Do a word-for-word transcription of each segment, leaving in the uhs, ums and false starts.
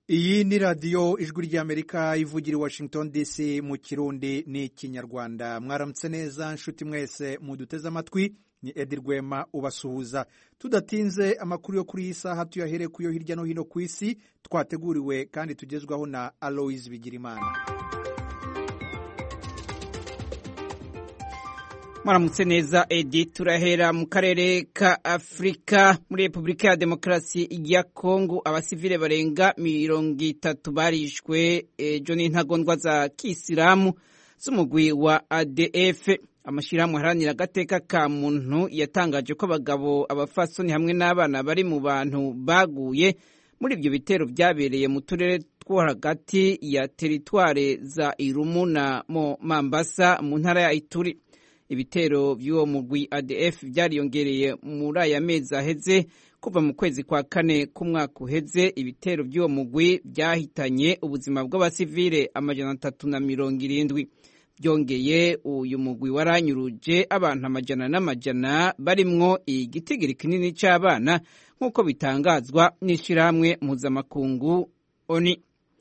Iyi ni radiyo ijwi ry'Amerika ivugira i Washington D C mu Kirundi n'ikinyarwanda. Mwaramutse neza nshuti mwese muduteze amatwi, ni Edi Rwema ubasuhuza. Tudatinze amakuru yo kuri iyi saha tuyahere kuyo hirya no hino ku isi twateguriwe kandi tugezwaho na Aloise Bigirimana. Mwaramutse neza Edi, turahera mu karere ka Afrika. Muri Republika ya Demokarasi ya Kongo abasivile barenga mirongo itatu barishwe ejo n'intagondwa za Kisilamu z'umugwi wa A D F. Amashirahamwe aharanira agateka ka muntu yatangaje ko abagabo, abafasoni hamwe n'abana bari mu bantu baguye muri ibyo bitero byabereye mu turere two hagati ya teritware za Irumu na Mambasa mu ntara ya Ituri. Ibitero by'uwo mugwi A D F byariyongereye muri aya mezi aheze. Kuva mu kwezi kwa kane k'umwaka uheze, ibitero by'uwo mugwi byahitanye ubuzima bw'abasivile amajana atatu na mirongo irindwi. Byongeye uyu mugwi waranyuruje abantu amajana n'amajana barimwo igitigiri kinini c'abana nk'uko bitangazwa n'ishirahamwe mpuzamakungu ONU.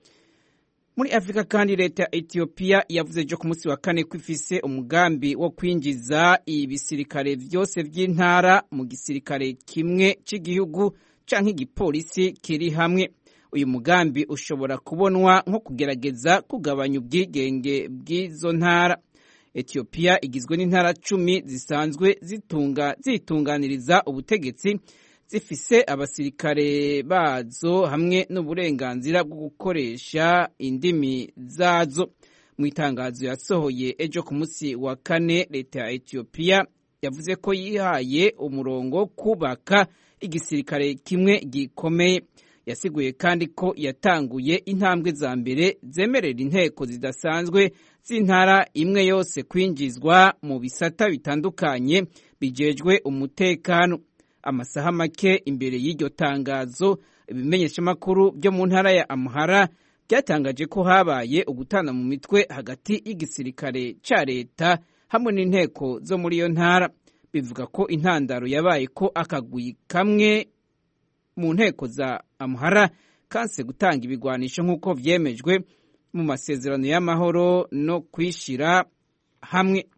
Muri Afrika kandi leta ya Ethiopia yavuze ejo ku munsi wa kane ko ifise umugambi wo kwinjiza ibisirikare vyose vy'intara mu gisirikare kimwe c'igihugu canke igipolisi kiri hamwe. Uyu mugambi ushobora kubonwa nko kugerageza kugabanya ubwigenge bw'izo ntara. Ethiopia igizwe n'intara cumi zisanzwe zitunga zitunganiriza ubutegetsi, zifise abasirikare bazo hamwe n'uburenganzira bwo gukoresha indimi zazo. Mu itangazo yasohoye ejo ku munsi wa kane, leta ya Ethiopia yavuze ko yihaye umurongo kubaka igisirikare kimwe gikomeye. Yasiguye kandi ko yatanguye intambwe za mbere zemerera inteko zidasanzwe z'intara imwe yose kwinjizwa mu bisata bitandukanye bijejwe umutekano. Amasaha make imbere y'iryo tangazo, ibimenyeshamakuru byo mu ntara ya Amhara byatangaje ko habaye ugutana mu mitwe hagati y'igisirikare ca leta hamwe n'inteko zo muri iyo ntara. Bivuga ko intandaro yabaye ko akagwi kamwe mu nteko za Amhara kanse gutanga ibigwanisho nk'uko vyemejwe mu masezerano y'amahoro no kwishira hamwe.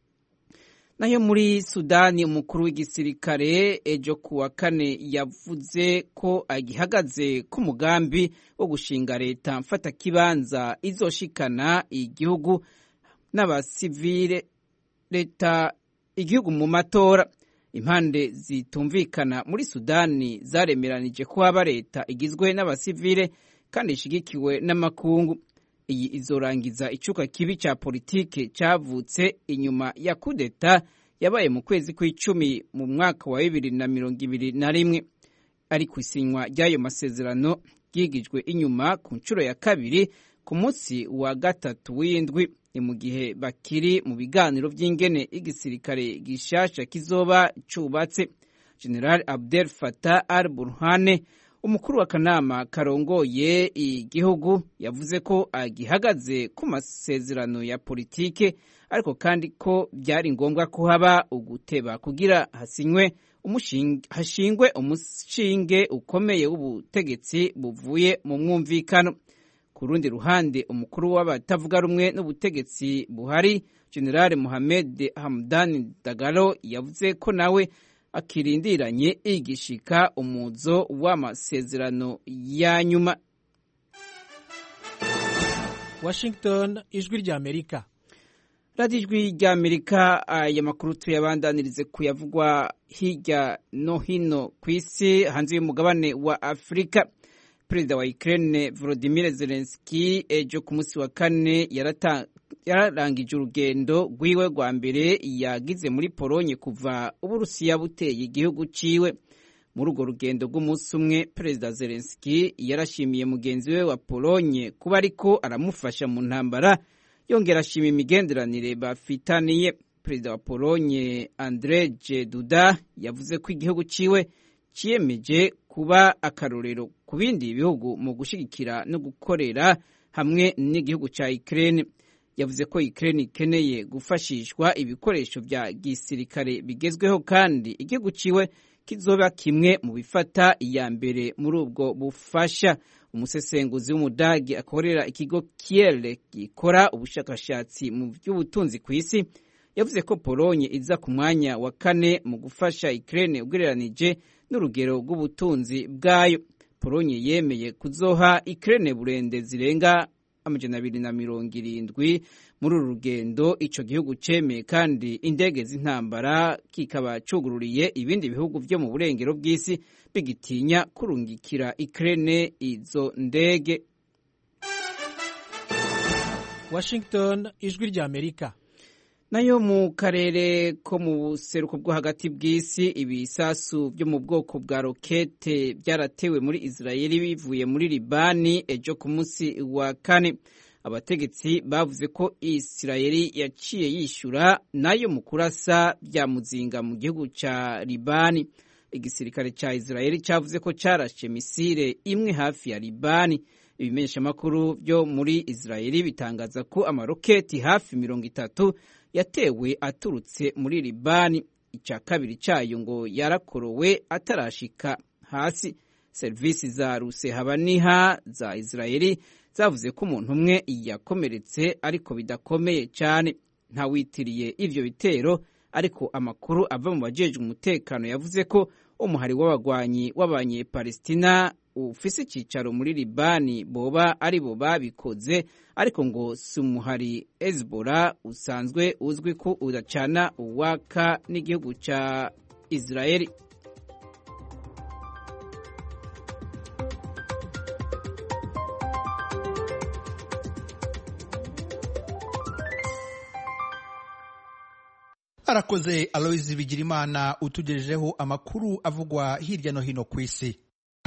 Nayo muri Sudani, umukuru w'igisirikare ejo kuwa kane yavuze ko agihagaze ku mugambi wo gushinga leta mfata kibanza izoshikana igihugu n'abasivile leta igihugu mu matora. Impande zitumvikana muri Sudani zaremeranije ko haba leta igizwe n'abasivile kandi ishigikiwe n'amakungu. Iyi izorangiza icuka kibi ca politike cavutse inyuma ya kudeta yabaye mu kwezi kw'icumi mu mwaka wa bibiri na mirongo ibiri na rimwe. Ariko isinywa ry'ayo masezerano ryigijwe inyuma ku nshuro ya kabiri ku munsi wa gatatu w'indwi, ni mu gihe bakiri mu biganiro vy'ingene igisirikare gishasha kizoba cubatse. General Abdel Fattah al-Burhan, umukuru w'akanama karongoye igihugu, yavuze ko agihagaze ku masezerano ya politike, ariko kandi ko byari ngombwa ko haba uguteba kugira hasinywe umushinge hashingwe umushinge ukomeye w'ubutegetsi buvuye mu mwumvikano. Ku rundi ruhande, umukuru w'abatavuga rumwe n'ubutegetsi buhari, General Mohamed Hamdan Dagalo, yavuze ko nawe akirindiranye igishika umuzo w'amasezerano ya nyuma. Washington, ijwi ry'Amerika. Radio ijwi ry'Amerika. Aya makuru tuyabandanirize kuyavugwa hirya no hino ku isi hanze y'umugabane wa Afrika. Perezida wa Ukraine Volodymyr Zelensky ejo ku munsi wa kane yararangije urugendo rwiwe rwa mbere yagize muri Polonye kuva Uburusiya buteye igihugu ciwe. Muri urwo rugendo rw'umunsi umwe, Perezida Zelensky yarashimiye mugenzi we wa Polonye kuba ariko aramufasha mu ntambara, yongera ashima imigenderanire bafitaniye. Perezida wa Polonye Andrzej Duda yavuze ko igihugu ciwe ciyemeje kuba akarorero ku bindi bihugu mu gushigikira no gukorera hamwe n'igihugu ca Ukraine. Yavuze ko Ukraine ikeneye gufashishwa ibikoresho vya gisirikare bigezweho kandi igihugu ciwe kizoba kimwe mu bifata iya mbere muri ubwo bufasha. Umusesenguzi w'umudagi akorera ikigo Kiel gikora ubushakashatsi mu by'ubutunzi ku isi yavuze ko Polonye iza ku mwanya wa kane mu gufasha Ukraine ugereranije n'urugero rw'ubutunzi bwayo. Polonye yemeye kuzoha Ukraine burende zirenga amajana abiri na mirongo irindwi muri uru rugendo ico gihugu cemeye, kandi indege z'intambara kikaba cugururiye ibindi bihugu vyo mu burengero bw'isi bigitinya kurungikira Ukraine izo ndege. Washington, ijwi rya Amerika. Nayo mu karere ko mu buseruko bwo hagati bw'isi, ibisasu byo mu bwoko bwa rokete byaratewe muri Israeli bivuye muri Libani ejo ku munsi wa kane. Abategetsi bavuze ko Israeli yaciye yishura nayo mu kurasa bya muzinga mu gihugu ca Libani. Igisirikare ca Israeli cavuze ko carashe misile imwe hafi ya Libani. Ibimenyeshamakuru byo muri Israeli bitangaza ko amaroketi hafi mirongo itatu yatewe aturutse muri Libani. Ica kabiri cayo ngo yarakorowe atarashika hasi. Servisi za rusehabaniha za Israeli zavuze ko umuntu umwe yakomeretse ariko bidakomeye cyane. Ntawitiriye ivyo bitero, ariko amakuru ava mu bajejwe umutekano yavuze ko umuhari w'abagwanyi w'abanye Palestina ufise icicaro muri Libani boba ari bo babikoze, ariko ngo si umuhari Hezbollah usanzwe uzwi ko udacana uwaka n'igihugu ca Israeli. Arakoze Aloys Bigirimana utugejejeho amakuru avugwa hirya no hino ku isi.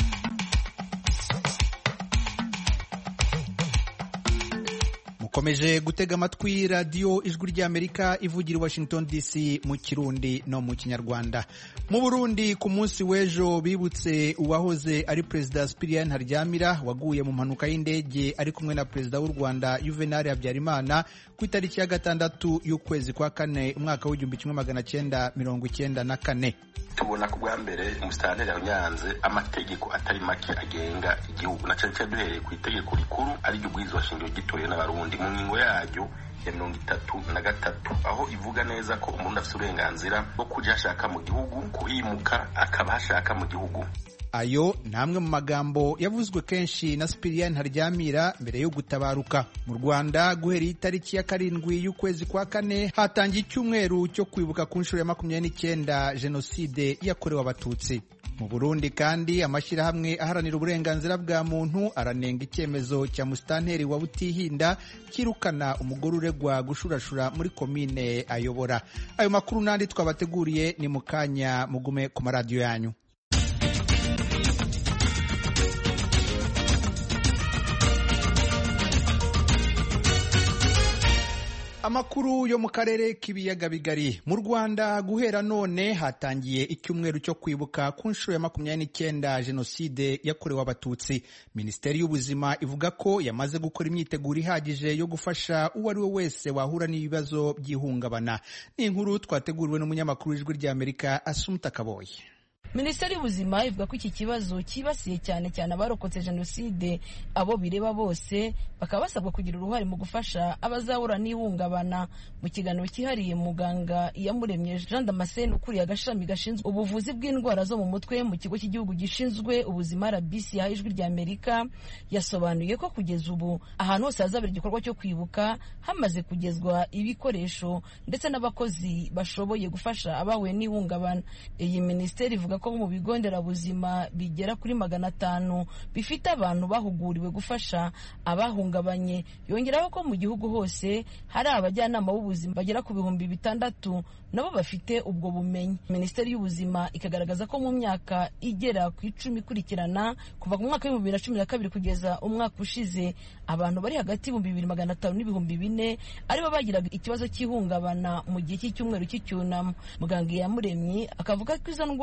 Mukomeje gutega amatwi radio Ijwi rya Amerika ivugira Washington D C mu Kirundi no mu Kinyarwanda. Mu Burundi ku munsi w'ejo bibutse uwahoze ari Perezida Cyprien Ntaryamira waguye mu mpanuka y'indege ari kumwe na Perezida w'u Rwanda Juvenal Habyarimana ku itariki ya gatandatu y'ukwezi kwa kane umwaka w'igihumbi kimwe magana cyenda mirongo icyenda na kane. Tubona ku bwa mbere umusitanteri yanyanze amategeko atari make agenga igihugu, na cyane cyane duhereye ku itegeko rikuru ari ryo bwirizwa shingiro gitoye n'abarundi mu ngingo yaryo ya mirongo itatu na gatatu, aho ivuga neza ko umuntu afite uburenganzira bwo kuja ashaka mu gihugu, kuhimuka akaba hashaka mu gihugu. Ayo namwe mu magambo yavuzwe kenshi na Cyprien Ntaryamira mbere yo gutabaruka. Mu Rwanda guhera itariki ya karindwi y'ukwezi kwa kane hatangiye icyumweru cyo kwibuka ku nshuro ya makumyabiri n'icyenda Jenoside yakorewe Abatutsi. Mu Burundi kandi amashyirahamwe aharanira uburenganzira bwa muntu aranenga icyemezo cya musitanteri wa Butihinda kirukana umugore uregwa gushurashura muri komine ayobora. Ayo makuru nandi twabateguriye ni mukanya, mugume ku maradiyo yanyu. Amakuru yo mu karere k'ibiyaga bigari. Mu Rwanda guhera none hatangiye icyumweru cyo kwibuka ku nshuro ya makumyabiri n'icyenda Jenoside yakorewe Abatutsi. Minisiteri y'Ubuzima ivuga ko yamaze gukora imyiteguro ihagije yo gufasha uwo ari we wese wahura n'ibibazo by'ihungabana. Ni inkuru twateguriwe n'umunyamakuru w'Ijwi rya Amerika Asumta Kaboye. Minisiteri y'Ubuzima ivuga ko iki kibazo kibasiye cyane cyane abarokotse Jenoside, abo bireba bose bakaba basabwa kugira uruhare mu gufasha abazahura n'ihungabana. Mu kiganiro cyihariye muganga Iyamuremye Jean Damascene ukuriye agashami gashinzwe ubuvuzi bw'indwara zo mu mutwe mu kigo cy'igihugu gishinzwe ubuzima R B C ya Ijwi rya Amerika yasobanuye ko kugeza ubu ahantu hose hazabera igikorwa cyo kwibuka hamaze kugezwa ibikoresho ndetse n'abakozi bashoboye gufasha abahuye n'ihungabana. Iyi minisiteri ivuga ko mu bigo nderabuzima bigera kuri magana atanu bifite abantu bahuguriwe gufasha abahungabanye. Yongeraho ko mu gihugu hose hari abajyanama b'ubuzima bagera ku bihumbi bitandatu nabo bafite ubwo bumenyi. Minisiteri y'Ubuzima ikagaragaza ko mu myaka igera ku icumi ikurikirana kuva ku mwaka w'ibihumbi bibiri na cumi na kabiri kugeza umwaka ushize abantu bari hagati y'ibihumbi bibiri magana atanu n'ibihumbi bine aribo bagiraga ikibazo cy'ihungabana mu gihe cy'icyumweru cy'icyunamo. Muganga Iyamuremye akavuga ko izo ndwara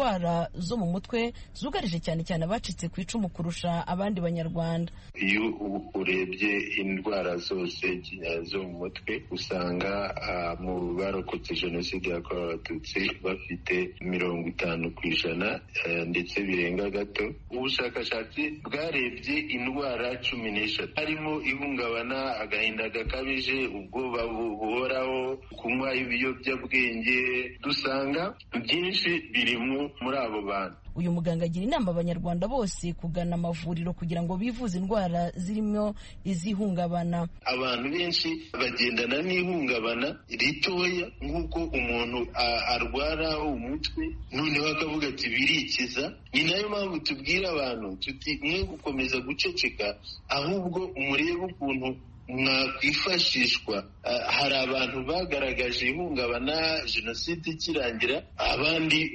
indwara zo mu mutwe zugarije cyane cyane abacitse ku icumu kurusha abandi banyarwanda. Iyo urebye indwara zose zo mu mutwe usanga uh, mu barokotse jenoside yakorewe abatutsi bafite mirongo itanu ku ijana uh, ndetse birenga gato. Ubushakashatsi bwarebye indwara cumi n'eshatu harimo ihungabana, agahinda gakabije, ubwoba buhoraho, kunywa ibiyobyabwenge. Dusanga byinshi birimo muri abo bantu. Uyu muganga agira inama abanyarwanda bose kugana amavuriro kugira ngo bivuze indwara zirimo izihungabana. Abantu benshi bagendana n'ihungabana ritoya nk'uko umuntu arwara umutwe noneho akavuga ati birikiza. Ni nayo mpamvu tubwira abantu tuti mwe gukomeza guceceka, ahubwo murebe ukuntu mwakwifashishwa. Uh, hari abantu bagaragaje ihungabana jenoside ikirangira, abandi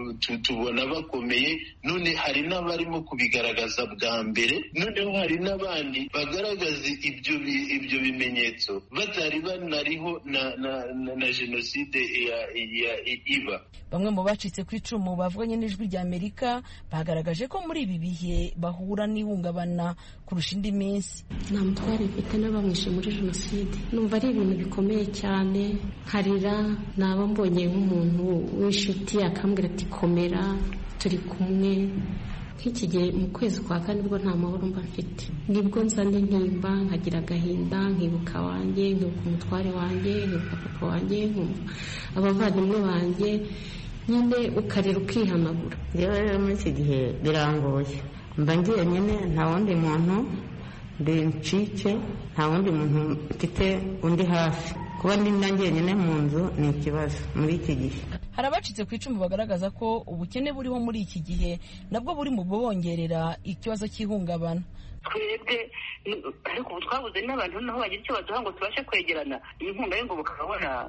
tubona bakomeye, none hari n'abarimo kubigaragaza bwa mbere, noneho hari n'abandi bagaragaza ibyo ibyo bimenyetso batari banariho na, na, na, na jenoside ya, ya, iba. Bamwe mu bacitse ku icumu bavuganye n'Ijwi rya Amerika bagaragaje ko muri ibi bihe bahura n'ihungabana kurusha indi minsi. Nta mutware mfite n'abamwishe muri jenoside, numva ari ibintu bikomeye cyane, harira. Naba mbonye nk'umuntu w'inshuti akambwira ati komera turi kumwe. Nk'iki gihe mu kwezi kwa kane nibwo nta mahoro mba mfite, nibwo nzana intimba, nkagira agahinda, nkibuka wanjye, nkibuka umutware wanjye, nkibuka papa wanjye, abavandimwe banjye, nyine ukarira ukihanagura. Rero rero muri iki gihe birangoye, mba ngiye nyine nta wundi muntu ndi ncike, nta wundi muntu mfite undi hafi. Kuba ndi nanjye nyine mu nzu ni ikibazo muri iki gihe. Hari abacitse ku icumu bagaragaza ko ubukene buriho muri iki gihe nabwo buri mu bongerera ikibazo cy'ihungabana. Twebwe ariko ubu twabuze n'abantu naho bagira icyo baduha ngo tubashe kwegerana. Inkunga y'ingoboka ukabona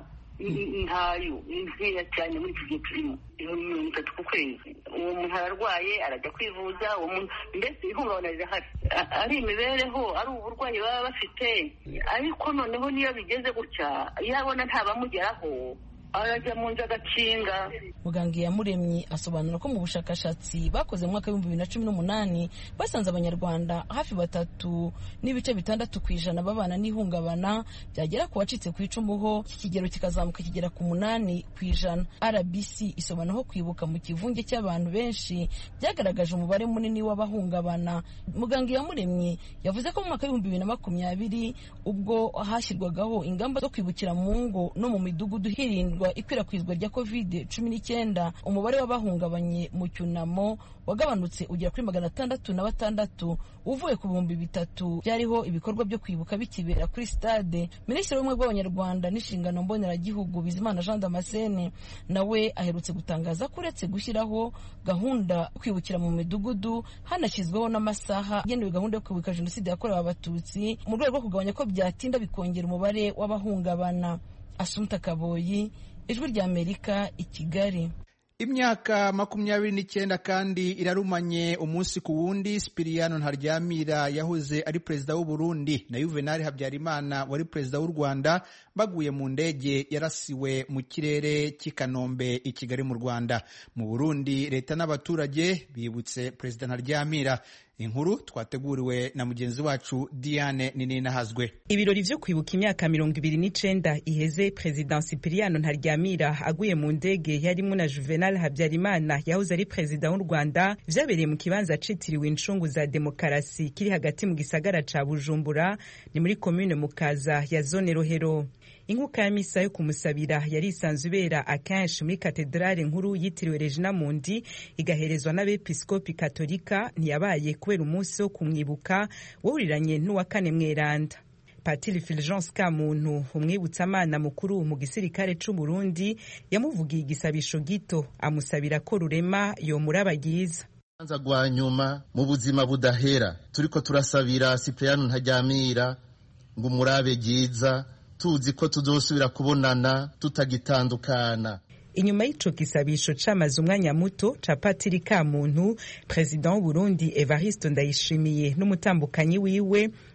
ntayo, nkeya cyane muri iki gihe turimo. Mirongo itatu ku kwezi, uwo muntu ararwaye arajya kwivuza, uwo muntu mbese ihungabana rirahari. Ari imibereho, ari uburwayi baba bafite, ariko noneho niyo bigeze gutya yabona ntabamugeraho arajya mu nzu agakinga. Muganga Iyamuremye asobanura ko mu bushakashatsi bakoze mu mwaka w'ibihumbi bibiri na cumi n'umunani basanze abanyarwanda hafi batatu n'ibice bitandatu ku ijana babana n'ihungabana, byagera ku wacitse ku icumu ho iki kigero kikazamuka kigera ku munani ku ijana. R B C isobanura ko kwibuka mu kivunge cy'abantu benshi byagaragaje umubare munini w'abahungabana. Muganga Iyamuremye yavuze ko mu mwaka w'ibihumbi bibiri na makumyabiri ubwo hashyirwagaho ingamba zo kwibukira mu ngo no mu midugudu hirindwa ikwirakwizwa rya covid cumi n'icyenda, umubare w'abahungabanye mu cyunamo wagabanutse ugera kuri magana atandatu na batandatu uvuye ku bihumbi bitatu byariho ibikorwa byo kwibuka bikibera kuri stade. Minisitiri w'ubumwe bw'abanyarwanda n'inshingano mboneragihugu Bizimana Jean Damascene nawe aherutse gutangaza ko uretse gushyiraho gahunda yo kwibukira mu midugudu hanashyizweho n'amasaha agenewe gahunda yo kwibuka jenoside yakorewe abatutsi mu rwego rwo kugabanya ko byatinda bikongera umubare w'abahungabana. Asumta Kaboyi, Ijwi rya Amerika, i Kigali. Imyaka makumyabiri n'icyenda kandi irarumanye umunsi ku wundi Sipiriyano Ntaryamira yahoze ari perezida w'u Burundi na Juvenal Habyarimana wari perezida w'u Rwanda baguye mu ndege yarasiwe mu kirere cy'i Kanombe i Kigali mu Rwanda. Mu Burundi leta n'abaturage bibutse perezida Ntaryamira. Inkuru twateguriwe na mugenzi wacu Diane Nininahazwe. Ibirori vyo kwibuka imyaka mirongo ibiri n'icenda iheze President Sipiriyano Ntaryamira aguye mu ndege yarimwo na Juvenal Habyarimana yahoze ari perezida w'u Rwanda vyabereye mu kibanza citiriwe incungu za demokarasi kiri hagati mu gisagara ca Bujumbura, ni muri commune Mukaza ya zone Rohero. Inkuka ya misa yo kumusabira yari isanzwe ibera akenshi muri katedrale nkuru yitiriwe Regina Mundi igaherezwa n'abepiskopi katolika, ntiyabaye kubera umunsi wo kumwibuka wawuriranye n'uwa kane mweranda. Patiri Fulgence Kamuntu, umwibutsamana mukuru mu gisirikare c'u Burundi, yamuvugiye igisabisho gito amusabira ko rurema yomurabagiza. Anza gwa nyuma mu buzima budahera turiko turasabira Sipiriyano Ntaryamira ngo murabe giza, tuzi ko tuzosubira kubonana tutagitandukana. Inyuma y'ico gisabisho camaze umwanya muto ca Patiri Kamuntu, President w'u Burundi Evariste Ndayishimiye n'umutambukanyi wiwe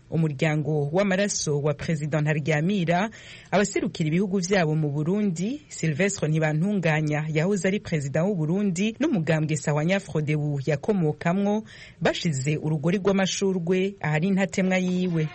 umuryango w'amaraso wa President Ntaryamira, abaserukira ibihugu vyabo mu Burundi, Sylvestre Ntibantunganya yahoze ari President w'u Burundi n'umugambwe Sahwanya Frodebu yakomokamwo bashize urugori rw'amashurwe ahari intatemwa yiwe.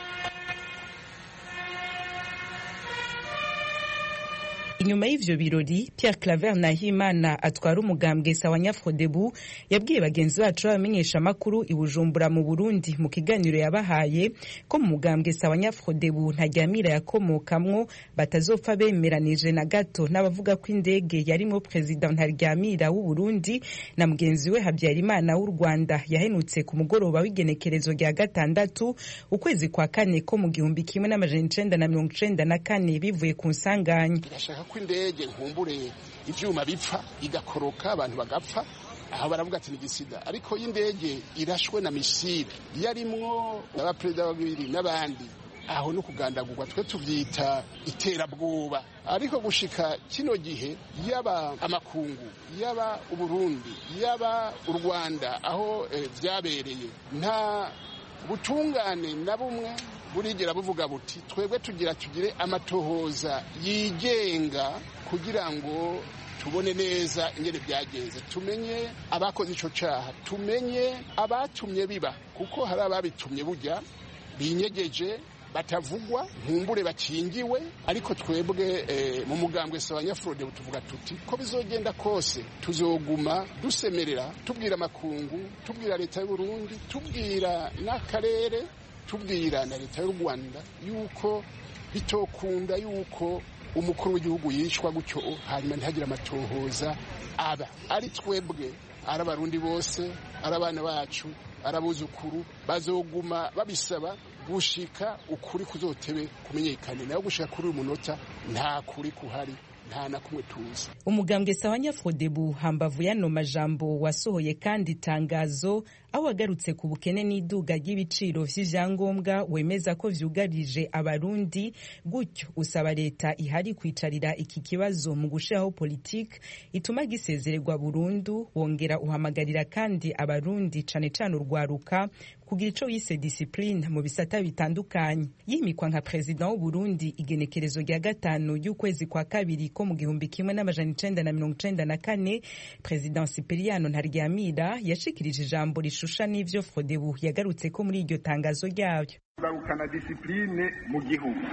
Inyuma y'ivyo birori, Pierre Claver Nahimana atwara umugambwe Sahwanya Frodebu yabwiye bagenzi bacu bamenyesha makuru i Bujumbura mu Burundi mu kiganiro yabahaye ko mu mugambwe Sahwanya Frodebu Ntaryamira yakomokamwo batazopfa bemeranije na gato n'abavuga ko indege yarimwo President Ntaryamira w'u Burundi na mugenzi we Habyarimana w'u Rwanda yahenutse ku mugoroba w'igenekerezo rya gatandatu ukwezi kwa kane ko mu gihumbi kimwe n'amajana icenda na mirongo icenda na kane bivuye ku nsanganya. Ko indege nkumbure ivyuma bipfa igakoroka abantu bagapfa, aho baravuga ati ni gisida, ariko y'indege irashwe na misile yarimwo n'abaperezida babiri n'abandi, aho no kugandagurwa twe tuvyita iterabwoba. Ariko gushika kino gihe yaba amakungu yaba Uburundi yaba u Rwanda aho eh, vyabereye nta butungane na bumwe burigera buvuga buti twebwe tugira tugire amatohoza yigenga kugira ngo tubone neza ingene byagenze, tumenye abakoze ico caha, tumenye abatumye biba, kuko hari ababitumye burya binyegeje batavugwa nkumbure bakingiwe. Ariko twebwe eh, mu mugambwe Sahwanya Frodebu tuvuga tuti ko bizogenda kose tuzoguma dusemerera, tubwira amakungu, tubwira leta y'u Burundi, tubwira n'akarere, tubwira na leta y'u Rwanda yuko bitokunda yuko umukuru w'igihugu yishwa gutyo hanyuma ntihagire amatohoza aba. Ari twebwe, ari abarundi bose, ari abana bacu, ari abuzukuru bazoguma babisaba gushika ukuri kuzotebe kumenyekane, nayo gushika kuri uyu munota nta kuri kuhari, nta na kumwe tuzi. Umugambwe Sahwanya Frodebu hambavu yano majambo wasohoye kandi itangazo aho wagarutse ku bukene n'iduga ry'ibiciro vy'ivyangombwa wemeza ko vyugarije abarundi, gutyo usaba leta ihari kwicarira iki kibazo mu gushiraho politike ituma gisezererwa burundu. Wongera uhamagarira kandi abarundi cane cane urwaruka kugira ico yise discipline mu bisata bitandukanye. Yimikwa nka President w'u Burundi igenekerezo rya gatanu y'ukwezi kwa kabiri ko mu gihumbi kimwe n'amajana icenda na mirongo icenda na kane, President Sipiriyano Ntaryamira yashikirije ijambo rishusha n'ivyo Frodebu yagarutse ko muri iryo tangazo ryayo. Bagukana discipline mu gihugu,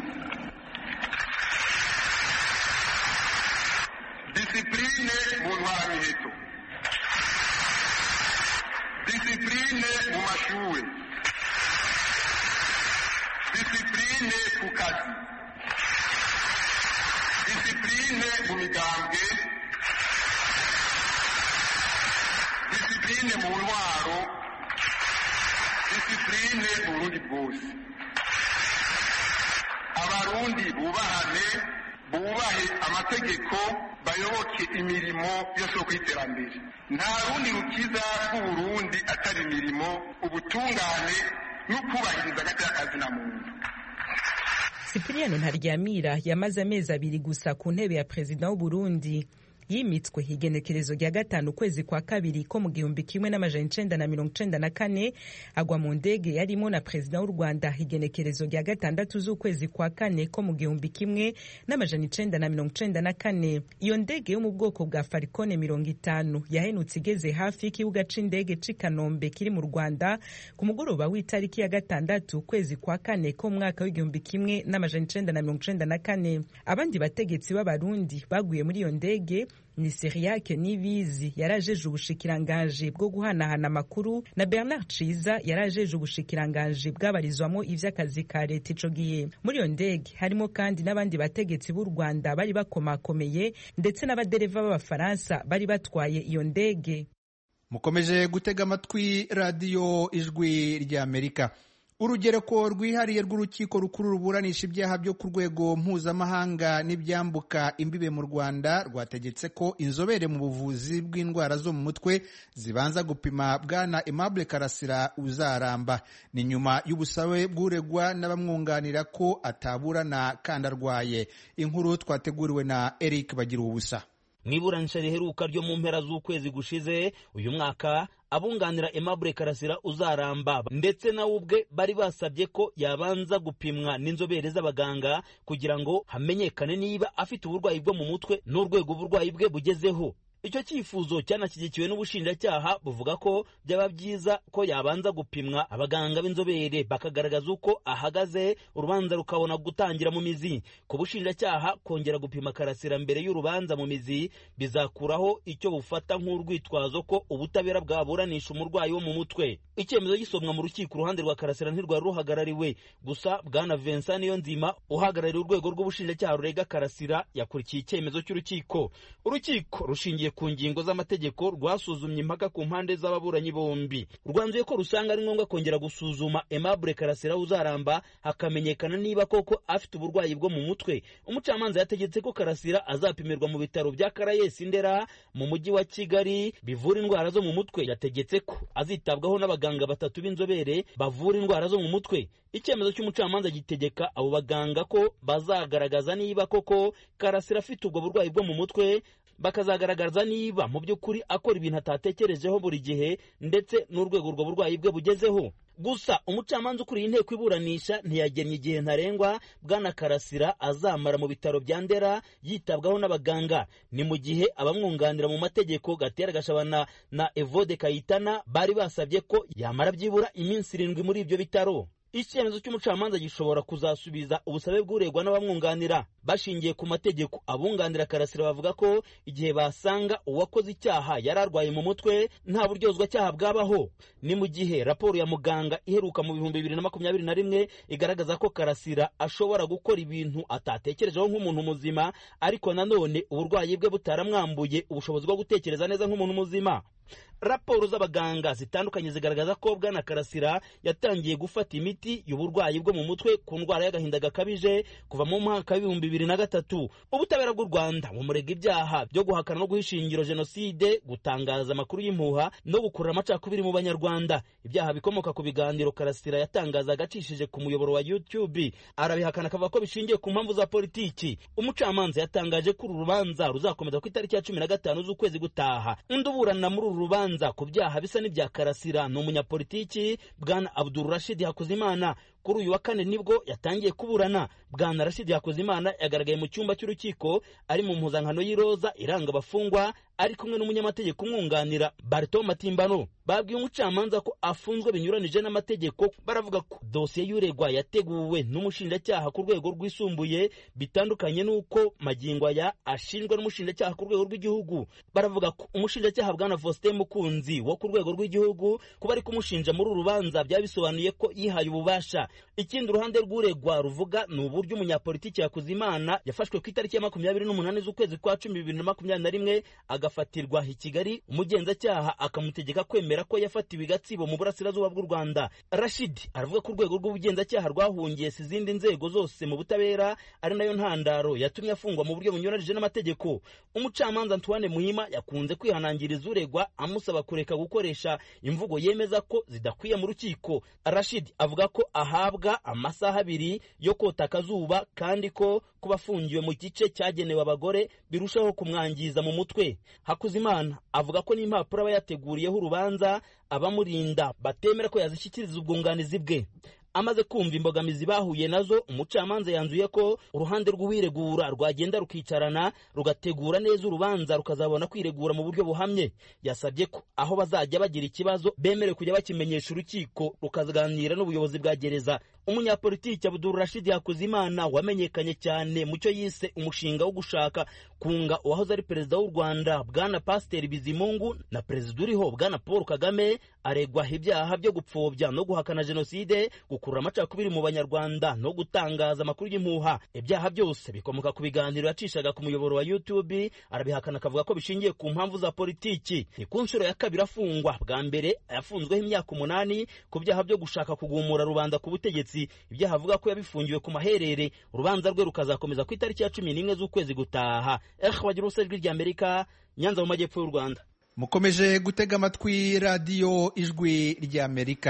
discipline mu ntwaramiheto, discipline mu mashuri, discipline ku kazi, discipline mu migambwe, discipline mu ntwaro, discipline mu Burundi bwose. Abarundi bubahane, bubahe amategeko, bayoboke imirimo yose yo kwiterambere. Nta rundi rukiza rw'Uburundi atari imirimo, ubutungane n'ukubahiriza agati y'akazi na muntu. Sipiriyano Ntaryamira yamaze amezi abiri gusa ku ntebe ya President w'u Burundi. Yimitswe igenekerezo rya gatanu ukwezi kwa kabiri ko mu gihumbi kimwe n'amajana icenda na mirongo icenda na kane, agwa mu ndege yarimo na President w'u Rwanda igenekerezo rya gatandatu z'ukwezi kwa kane ko mu gihumbi kimwe n'amajana icenda na mirongo icenda na kane. Iyo ndege yo mu bwoko bwa Falcon mirongo itanu yahenutse igeze hafi y'ikibuga c'indege c'i Kanombe kiri mu Rwanda ku mugoroba w'itariki ya gatandatu ukwezi kwa kane ko mu mwaka w'igihumbi kimwe n'amajana icenda na mirongo icenda na kane. Abandi bategetsi b'abarundi baguye muri iyo ndege ni Seriake Nibizi yarajeje ubushikiranganje bwo guhanahana amakuru na Bernard Ciza yarajeje ubushikiranganje bw'abarizwamo ivy'akazi ka leta ico gihe. Muri iyo ndege harimo kandi n'abandi bategetsi b'u Rwanda bari bakomakomeye ndetse n'abadereva b'Abafaransa bari batwaye iyo ndege. Mukomeje gutega amatwi radio Ijwi ry'Amerika. Urugereko rwihariye rw'urukiko rukuru ruburanisha ibyaha byo ku rwego mpuzamahanga n'ibyambuka imbibe mu Rwanda rwategetse ko inzobere mu buvuzi bw'indwara zo mu mutwe zibanza gupima Bwana Aimable Karasira uzaramba. Ni nyuma y'ubusabe bw'uregwa n'abamwunganira ko ataburana kandi arwaye. Inkuru twateguriwe na Eric Bagira ubusa. Mwiburanisha riheruka ryo mu mpera z'ukwezi gushize uyu mwaka abunganira Aimable Karasira Uzaramba ndetse nawe ubwe bari basabye ko yabanza gupimwa n'inzobere z'abaganga kugira ngo hamenyekane niba afite uburwayi bwo mu mutwe n'urwego uburwayi bwe bugezeho. Icyo cyifuzo cyanashyigikiwe n'ubushinjacyaha buvuga ko byaba byiza ko yabanza gupimwa abaganga b'inzobere bakagaragaza uko ahagaze, urubanza rukabona gutangira mu mizi. Ku bushinjacyaha kongera gupima Karasira mbere y'urubanza mu mizi bizakuraho icyo bufata nk'urwitwazo ko ubutabera bwaburanisha umurwayi wo mu mutwe. Icyemezo gisomwa mu rukiko uruhande rwa Karasira ntirwari ruhagarariwe, gusa bwana Vincent Niyonzima uhagarariye urwego rw'ubushinjacyaha rurega Karasira yakurikiye icyemezo cy'urukiko. Urukiko rushingiye ku ngingo z'amategeko rwasuzumye impaka ku mpande z'ababuranyi bombi, rwanzuye ko rusanga ari ngombwa kongera gusuzuma Aimable Karasira Uzaramba hakamenyekana niba koko afite uburwayi bwo mu mutwe. Umucamanza yategetse ko Karasira azapimirwa mu bitaro bya Karayesi Ndera mu mujyi wa Kigali bivura indwara zo mu mutwe. Yategetse ko azitabwaho n'abaganga batatu b'inzobere bavura indwara zo mu mutwe. Icyemezo cy'umucamanza gitegeka abo baganga ko bazagaragaza niba koko Karasira afite ubwo burwayi bwo mu mutwe, bakazagaragaza niba mu by'ukuri akora ibintu atatekerejeho buri gihe ndetse n'urwego urwo burwayi bwe bugezeho. Gusa umucamanza ukuriye inteko iburanisha ntiyagennye igihe ntarengwa bwana Karasira azamara mu bitaro bya Ndera yitabwaho n'abaganga. Ni mu gihe abamwunganira mu mategeko Gatera Gashabana na Evode Kayitana bari basabye ko yamara byibura iminsi irindwi muri ibyo bitaro. Icyemezo cy'umucamanza gishobora kuzasubiza ubusabe bw'uregwa n'abamwunganira. Bashingiye ku mategeko, abunganira Karasira bavuga ko igihe basanga uwakoze icyaha yari arwaye mu mutwe nta buryozwa cyaha bwabaho. Ni mu gihe raporo ya muganga iheruka mu bihumbi bibiri na makumyabiri na rimwe igaragaza ko Karasira ashobora gukora ibintu atatekerejeho nk'umuntu muzima, ariko nanone uburwayi bwe butaramwambuye ubushobozi bwo gutekereza neza nk'umuntu muzima. Raporo z'abaganga zitandukanye zigaragaza ko bwana Karasira yatangiye gufata imiti y'uburwayi bwo mu mutwe ku ndwara y'agahinda gakabije kuva mu mwaka w'ibihumbi bibiri na gatatu. Ubutabera bw'u Rwanda bumurega ibyaha byo guhakana no guhisha ingiro jenoside, gutangaza amakuru y'impuha no gukurura amacakubiri mu Banyarwanda. Ibyaha bikomoka ku biganiro Karasira yatangaza agacishije ku muyoboro wa YouTube arabihakana akavuga ko bishingiye ku mpamvu za politiki. Umucamanza yatangaje ko uru rubanza ruzakomeza ku itariki ya cumi na gatanu z'ukwezi gutaha. Undi uburana muri uru rubanza ku byaha bisa n'ibya Karasira ni umunyapolitiki bwana Abdul Rashid Hakuzimana. Kuri uyu wa kane nibwo yatangiye kuburana. Bwana Rashid Hakuzimana yagaragaye mu cyumba cy'urukiko ari mu mpuzankano y'iroza iranga abafungwa, ari kumwe n'umunyamategeko umwunganira Barto Matimbano. Babwiye umucamanza ko afunzwe binyuranije n'amategeko. Baravuga ko dosiye y'uregwa yateguwe n'umushinjacyaha ku rwego rwisumbuye bitandukanye n'uko magingo aya ashinjwa n'umushinjacyaha ku rwego rw'igihugu. Baravuga ko umushinjacyaha bwana Faustin Mukunzi wo ku rwego rw'igihugu kuba ari kumushinja muri uru rubanza byabisobanuye ko yihaye ububasha. Ikindi uruhande rw'uregwa ruvuga ni uburyo umunyapolitiki Hakuzimana yafashwe ku itariki ya makumyabiri n'umunani z'ukwezi kwa cumi bibiri na makumyabiri na rimwe agafatirwa i Kigali, umugenzacyaha akamutegeka kwemera ko yafatiwe i Gatsibo mu burasirazuba bw'u Rwanda. Rashid aravuga ko urwego rw'ubugenzacyaha rwahungiye izindi nzego zose mu butabera ari nayo ntandaro yatumye afungwa mu buryo bunyuranije n'amategeko. Umucamanza Antoine Muhima yakunze kwihanangiriza uregwa amusaba kureka gukoresha imvugo yemeza ko zidakwiye mu rukiko. Rashid avuga ko ahabwa amasaha abiri yo kota akazuba kandi ko kuba afungiwe mu gice cyagenewe abagore birushaho kumwangiza mu mutwe. Hakuzimana avuga ko n'impapuro aba yateguriyeho urubanza abamurinda batemera ko yazishyikiriza ubwunganizi bwe. Amaze kumva imbogamizi bahuye nazo, umucamanza yanzuye ko uruhande rw'uwiregura rwagenda rukicarana rugategura neza urubanza rukazabona kwiregura mu buryo buhamye. Yasabye ko aho bazajya bagira ikibazo bemerewe kujya bakimenyesha urukiko rukaganira n'ubuyobozi bwa gereza. Umunyapolitiki Abdul Rashid Hakuzimana wamenyekanye cyane mu cyo yise umushinga wo gushaka kunga uwahoze ari perezida w'u Rwanda bwana Pasiteri Bizimungu na perezida uriho bwana Paul Kagame aregwa ibyaha byo gupfobya no guhakana jenoside, gukurura amacakubiri mu Banyarwanda no gutangaza amakuru y'impuha. Ibyaha byose bikomoka ku biganiro yacishaga ku muyoboro wa YouTube, arabihakana akavuga ko bishingiye ku mpamvu za politiki. Ni ku nshuro ya kabiri afungwa. Bwa mbere yafunzweho imyaka umunani ku byaha byo gushaka kugumura rubanda ku butegetsi, ibyaha avuga ko yabifungiwe ku maherere. Urubanza rwe rukazakomeza ku itariki ya cumi n'imwe z'ukwezi gutaha. Eh wagira usejwi rya Amerika, Nyanza mu majyepfo y'u Rwanda. Mukomeje gutega amatwi radio Ijwi rya Amerika.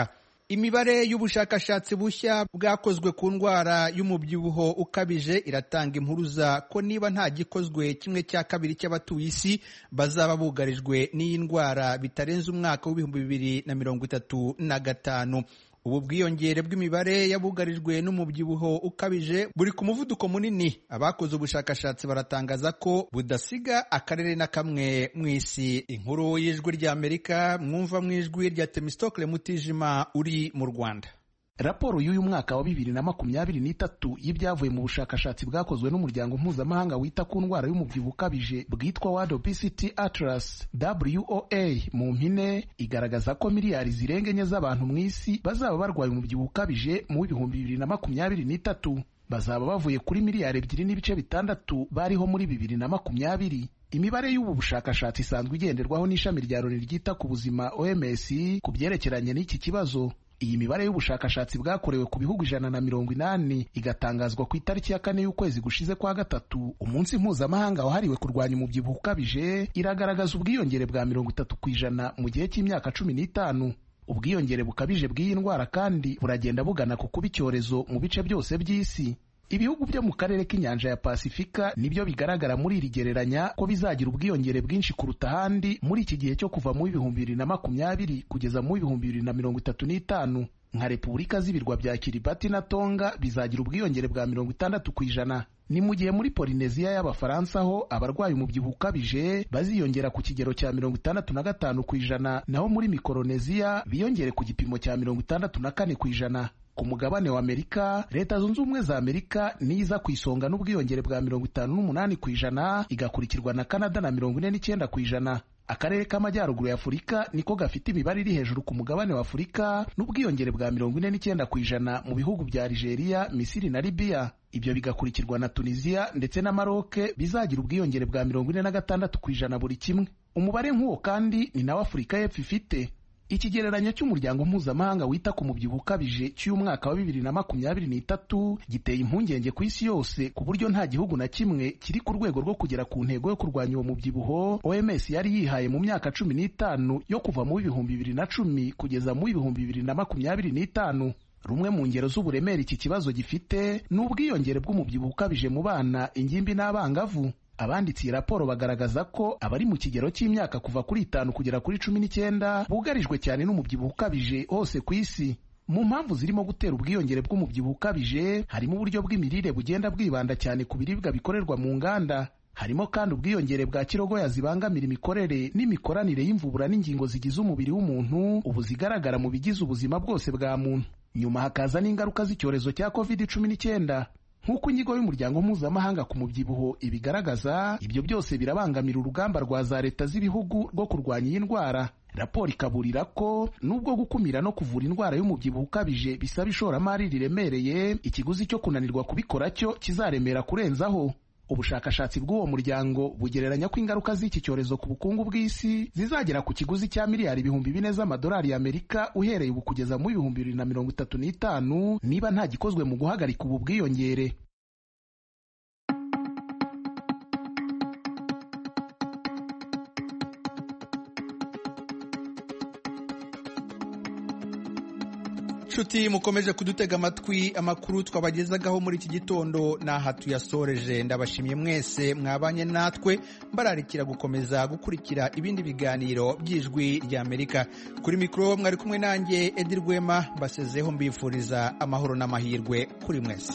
Imibare y'ubushakashatsi bushya bwakozwe ku ndwara y'umubyibuho ukabije iratanga impuruza ko niba nta gikozwe kimwe cya kabiri cy'abatuye isi bazaba bugarijwe n'iyi ndwara bitarenze umwaka w'ibihumbi bibiri na mirongo itatu na gatanu. Ubu bwiyongere bw'imibare y'abugarijwe n'umubyibuho ukabije buri ku muvuduko munini. Abakoze ubushakashatsi baratangaza ko budasiga akarere na kamwe mu isi. Inkuru y'Ijwi ry'Amerika mwumva mu ijwi rya Temistokle Mutijima uri mu Rwanda. Raporo y'uyu mwaka wa bibiri na makumyabiri n'itatu y'ibyavuye mu bushakashatsi bwakozwe n'umuryango mpuzamahanga wita ku ndwara y'umubyibuho ukabije bwitwa World Obesity Atlas W O A mu mpine, igaragaza ko miliyari zirenga enye z'abantu mu isi bazaba barwaye umubyibuho ukabije mu bihumbi bibiri na makumyabiri n'itatu. Bazaba bavuye kuri miliyari ebyiri n'ibice bitandatu bariho muri bibiri na makumyabiri. Imibare y'ubu bushakashatsi isanzwe igenderwaho n'ishami rya Loni ryita ku buzima O M S ku byerekeranye n'iki kibazo. Iyi mibare y'ubushakashatsi bwakorewe ku bihugu ijana na mirongo inani igatangazwa ku itariki ya kane y'ukwezi gushize kwa gatatu, umunsi mpuzamahanga wahariwe kurwanya umubyibuho ukabije, iragaragaza ubwiyongere bwa mirongo itatu ku ijana mu gihe cy'imyaka cumi n'itanu. Ubwiyongere bukabije bw'iyi ndwara kandi buragenda bugana ku kuba icyorezo mu bice byose by'isi. Ibihugu byo mu karere k'inyanja ya Pasifika nibyo bigaragara muri iri gereranya ko bizagira ubwiyongere bwinshi kuruta ahandi muri iki gihe cyo kuva mu bihumbi bibiri na makumyabiri kugeza mu bihumbi bibiri na mirongo itatu n'itanu. Nka Repubulika z'ibirwa bya Kiribati na Tonga bizagira ubwiyongere bwa mirongo itandatu ku ijana. Ni mu gihe muri Polineziya y'Abafaransa ho abarwaye umubyibuho ukabije baziyongera ku kigero cya mirongo itandatu na gatanu ku ijana, naho muri Mikoroneziya biyongere ku gipimo cya mirongo itandatu na kane ku ijana. Ku mugabane wa Amerika, Leta Zunze Ubumwe za Amerika niza ku isonga n'ubwiyongere bwa mirongo itanu n'umunani ku ijana, igakurikirwa na Canada na mirongo ine n'icyenda ku ijana. Akarere k'amajyaruguru ya Afurika niko gafite imibare iri hejuru ku mugabane wa Afurika n'ubwiyongere bwa mirongo ine n'icyenda ku ijana mu bihugu bya Algeria, Misiri na Libya. Ibyo bigakurikirwa na Tunisia ndetse na Maroc bizagira ubwiyongere bwa mirongo ine na gatandatu ku ijana buri kimwe. Umubare nk'uwo kandi ni nawo Afurika y'Epfo ifite. Ikigereranyo cy'umuryango mpuzamahanga wita ku mubyibuho ukabije cy'umwaka wa bibiri na makumyabiri n'itatu giteye impungenge ku isi yose ku buryo nta gihugu na kimwe kiri ku rwego rwo kugera ku ntego yo kurwanya uwo mubyibuho O M S yari yihaye mu myaka cumi n'itanu yo kuva mu bihumbi bibiri na cumi kugeza mu bihumbi bibiri na makumyabiri n'itanu. Rumwe mu ngero z'uburemere iki kibazo gifite ni ubwiyongere bw'umubyibuho ukabije mu bana, ingimbi n'abangavu. Abanditse iyi raporo bagaragaza ko abari mu kigero cy'imyaka kuva kuri itanu kugera kuri cumi n'icyenda bugarijwe cyane n'umubyibuho ukabije hose ku isi. Mu mpamvu zirimo gutera ubwiyongere bw'umubyibuho ukabije harimo uburyo bw'imirire bugenda bwibanda cyane ku biribwa bikorerwa mu nganda. Harimo kandi ubwiyongere bwa kirogoya zibangamira imikorere n'imikoranire y'imvubura n'ingingo zigize umubiri w'umuntu, ubu zigaragara mu bigize ubuzima bwose bwa muntu. Nyuma hakaza n'ingaruka z'icyorezo cya covid cumi n'icyenda. Nk'uko inyigo y'umuryango mpuzamahanga ku mubyibuho ibigaragaza, ibyo byose birabangamira urugamba rwa za leta z'ibihugu rwo kurwanya iyi ndwara. Raporo ikaburira ko nubwo gukumira no kuvura indwara y'umubyibuho ukabije bisaba ishoramari riremereye, ikiguzi cyo kunanirwa kubikora cyo kizaremera kurenzaho. Ubushakashatsi bw'uwo muryango bugereranya ko ingaruka z'iki cyorezo ku bukungu bw'isi zizagera ku kiguzi cya miliyari ibihumbi bine z'amadolari y'Amerika uhereye ubu kugeza mu bihumbi bibiri na mirongo itatu n'itanu niba nta gikozwe mu guhagarika ubu bwiyongere. Nshuti mukomeje kudutega amatwi, amakuru twabagezagaho muri iki gitondo n'aha tuyasoreje. Ndabashimye mwese mwabanye natwe, mbararikira gukomeza gukurikira ibindi biganiro by'Ijwi ry'Amerika. Kuri mikoro mwari kumwe nanjye Edi Rwema, basezeho mbifuriza amahoro n'amahirwe kuri mwese.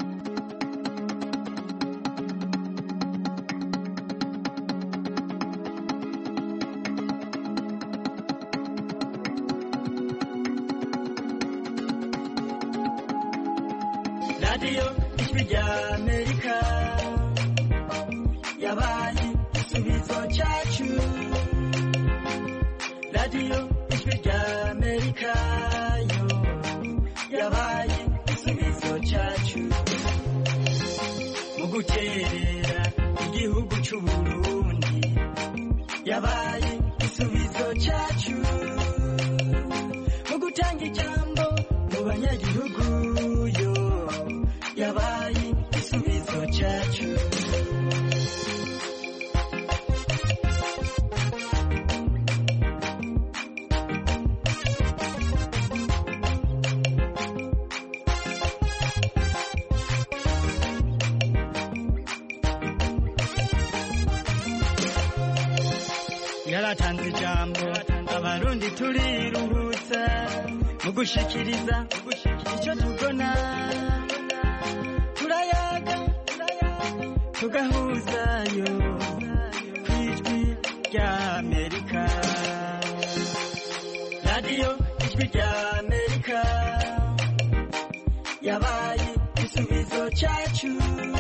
Radio Ijwi ry'Amerika yabaye igisubizo cyacu. Radio Ijwi ry'Amerika yo yabaye igisubizo cyacu. Mu guterera igihugu cy'u Burundi yabaye igisubizo cyacu. Mu gutanga ijambo mu banyagihugu yo yabaye igisubizo cyacu. yaratanze ijambo abarundi turiruhutsa mu gushikiriza icyo tubona turayaga tugahuzayo ku ijwi rya amerika radiyo ijwi rya amerika yabaye igisubizo cyacu